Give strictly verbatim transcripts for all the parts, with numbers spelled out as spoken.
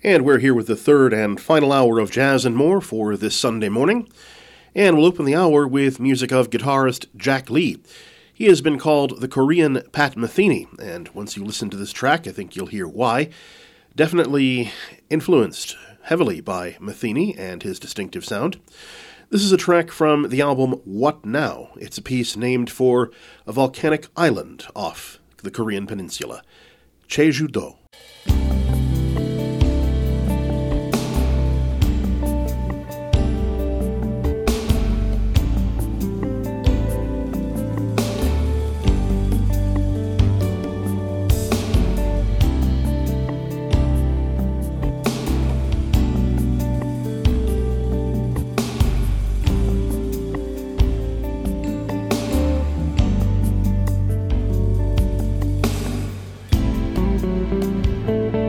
And we're here with the third and final hour of Jazz and More for this Sunday morning. And we'll open the hour with music of guitarist Jack Lee. He has been called the Korean Pat Metheny, and once you listen to this track, I think you'll hear why. Definitely influenced heavily by Metheny and his distinctive sound. This is a track from the album What Now? It's a piece named for a volcanic island off the Korean peninsula, Jeju-do. Thank you.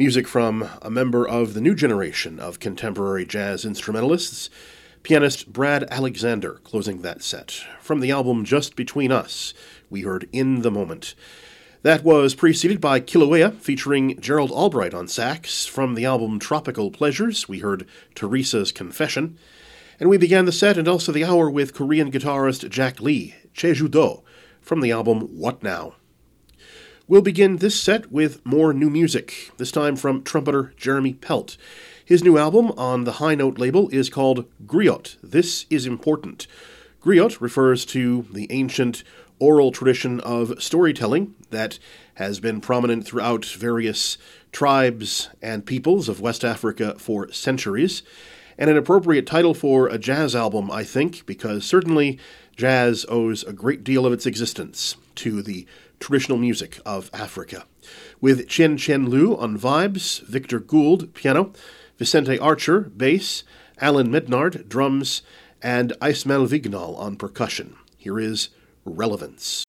Music from a member of the new generation of contemporary jazz instrumentalists, pianist Brad Alexander, closing that set. From the album Just Between Us, we heard In the Moment. That was preceded by Kilauea, featuring Gerald Albright on sax. From the album Tropical Pleasures, we heard Teresa's Confession. And we began the set and also the hour with Korean guitarist Jack Lee, Jeju-do, from the album What Now? We'll begin this set with more new music, this time from trumpeter Jeremy Pelt. His new album on the High Note label is called Griot, This is Important. Griot refers to the ancient oral tradition of storytelling that has been prominent throughout various tribes and peoples of West Africa for centuries, and an appropriate title for a jazz album, I think, because certainly jazz owes a great deal of its existence to the traditional music of Africa. With Chen Chen Liu on vibes, Victor Gould, piano, Vicente Archer, bass, Alan Mednard, drums, and Ismael Vignal on percussion. Here is Relevance.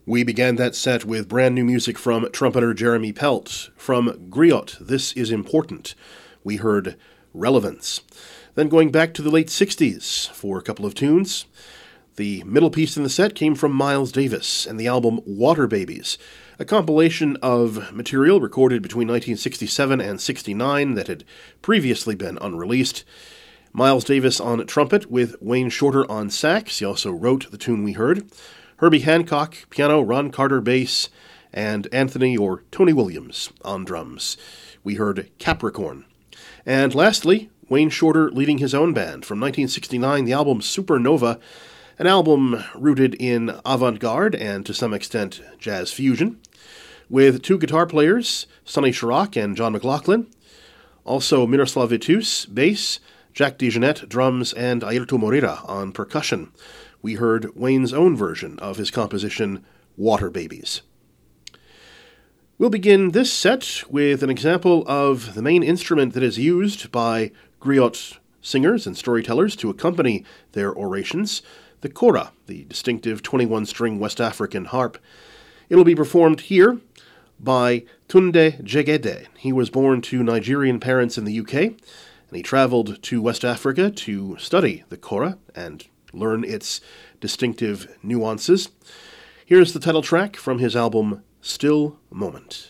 We began that set with brand new music from trumpeter Jeremy Pelt. From Griot, This Is Important, we heard Relevance. Then going back to the late sixties for a couple of tunes. The middle piece in the set came from Miles Davis and the album Water Babies, a compilation of material recorded between nineteen sixty-seven and sixty-nine that had previously been unreleased. Miles Davis on trumpet with Wayne Shorter on sax. He also wrote the tune we heard. Herbie Hancock, piano, Ron Carter, bass, and Anthony or Tony Williams on drums. We heard Capricorn. And lastly, Wayne Shorter leading his own band from nineteen sixty-nine, the album Supernova, an album rooted in avant-garde and to some extent jazz fusion, with two guitar players, Sonny Chirac and John McLaughlin, also Miroslav Vitus, bass, Jack DeJohnette, drums, and Airto Moreira on percussion. We heard Wayne's own version of his composition, Water Babies. We'll begin this set with an example of the main instrument that is used by griot singers and storytellers to accompany their orations, the kora, the distinctive twenty-one string West African harp. It'll be performed here by Tunde Jegede. He was born to Nigerian parents in the U K, and he traveled to West Africa to study the kora and learn its distinctive nuances. Here's the title track from his album, Still Moment.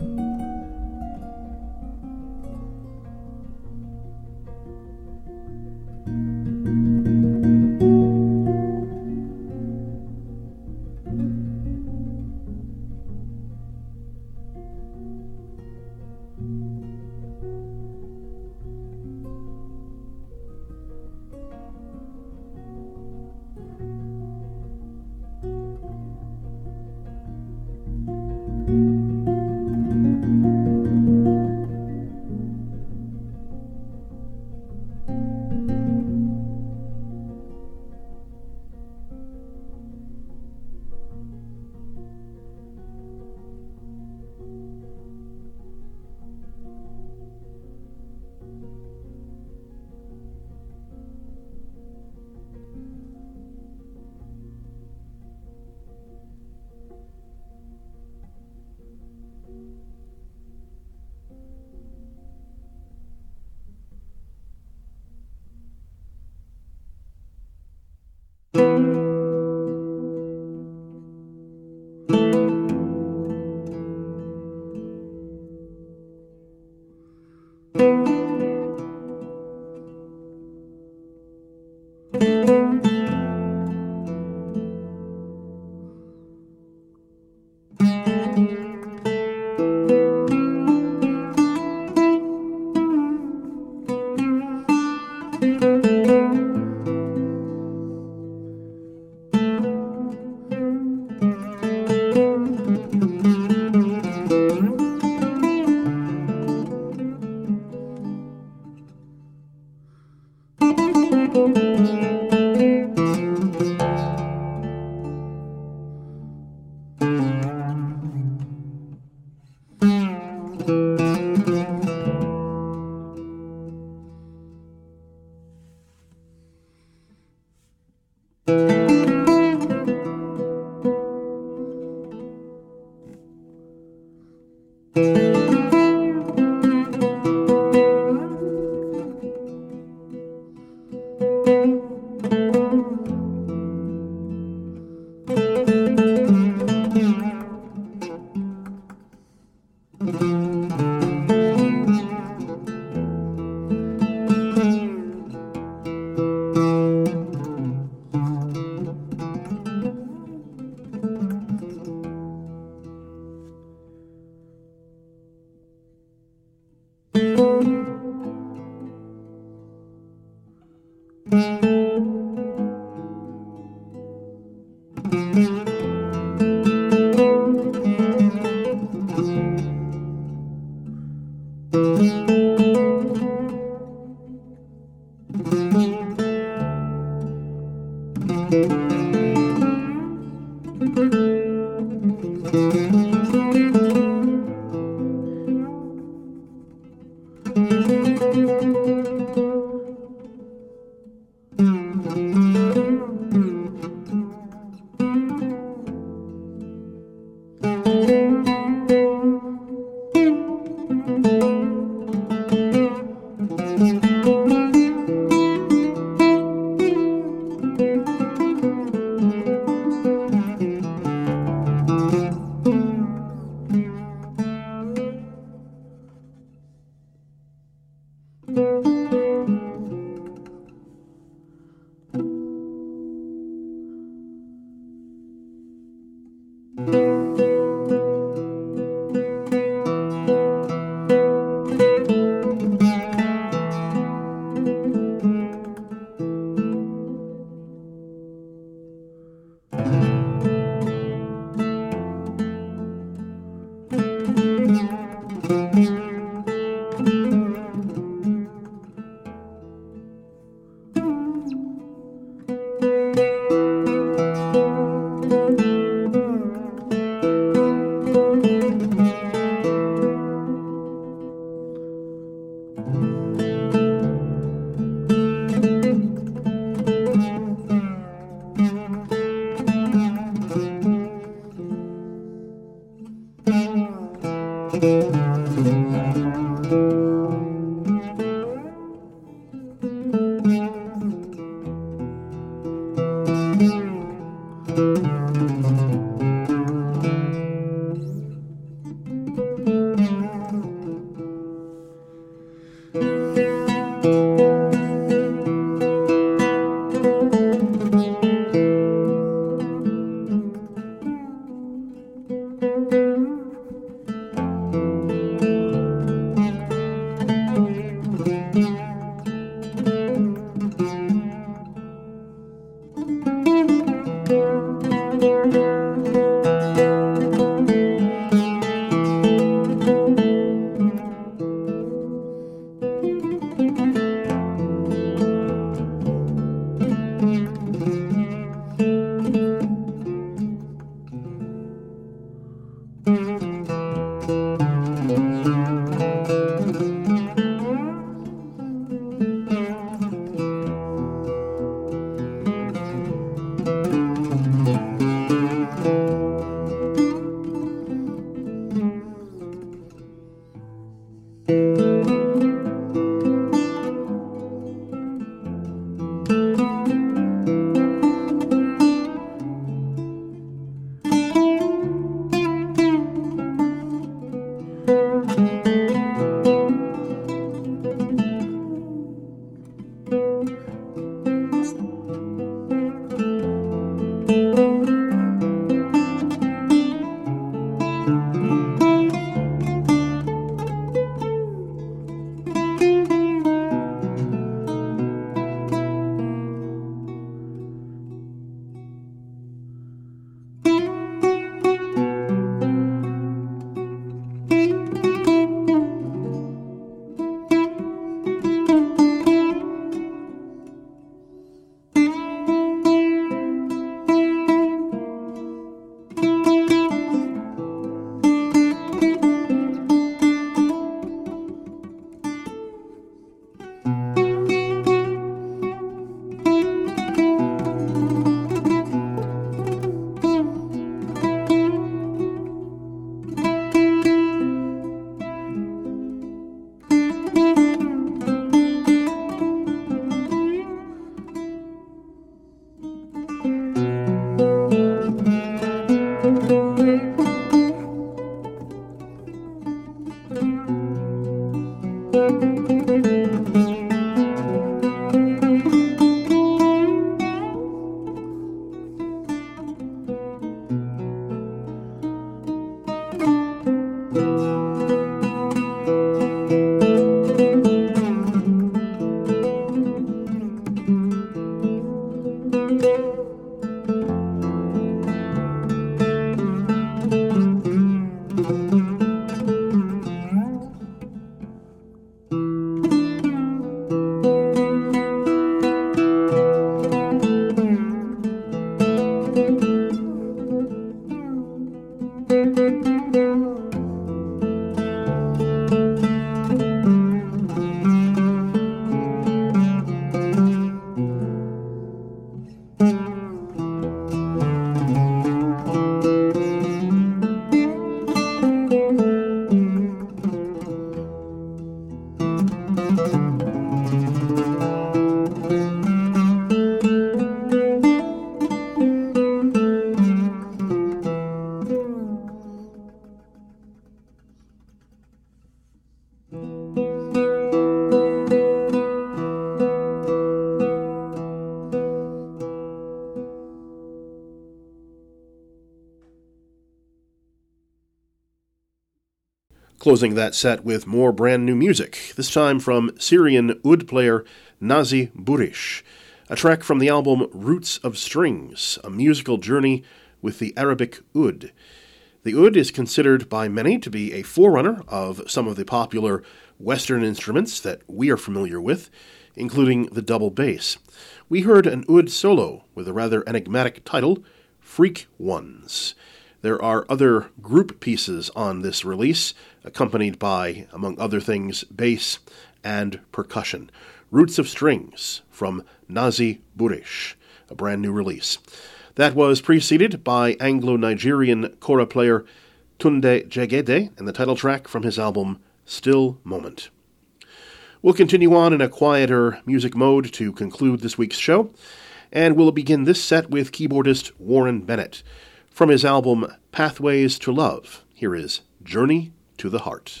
Closing that set with more brand new music, this time from Syrian oud player Nazi Burish, a track from the album Roots of Strings, a musical journey with the Arabic oud. The oud is considered by many to be a forerunner of some of the popular Western instruments that we are familiar with, including the double bass. We heard an oud solo with a rather enigmatic title, Freak Ones. There are other group pieces on this release, accompanied by, among other things, bass and percussion. Roots of Strings from Nazi Burish, a brand new release. That was preceded by Anglo-Nigerian kora player Tunde Jegede and the title track from his album Still Moment. We'll continue on in a quieter music mode to conclude this week's show, and we'll begin this set with keyboardist Warren Bennett. From his album Pathways to Love, here is Journey to the Heart.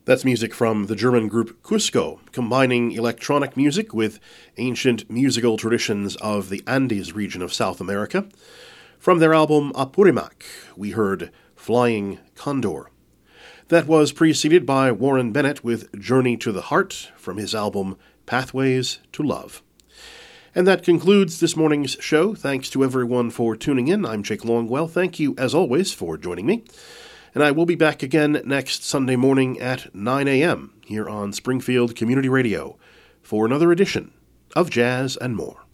That's music from the German group Cusco, combining electronic music with ancient musical traditions of the Andes region of South America. From their album Apurimac, we heard Flying Condor. That was preceded by Warren Bennett with Journey to the Heart from his album Pathways to Love. And that concludes this morning's show. Thanks to everyone for tuning in. I'm Jake Longwell. Thank you, as always, for joining me. And I will be back again next Sunday morning at nine a.m. here on Springfield Community Radio for another edition of Jazz and More.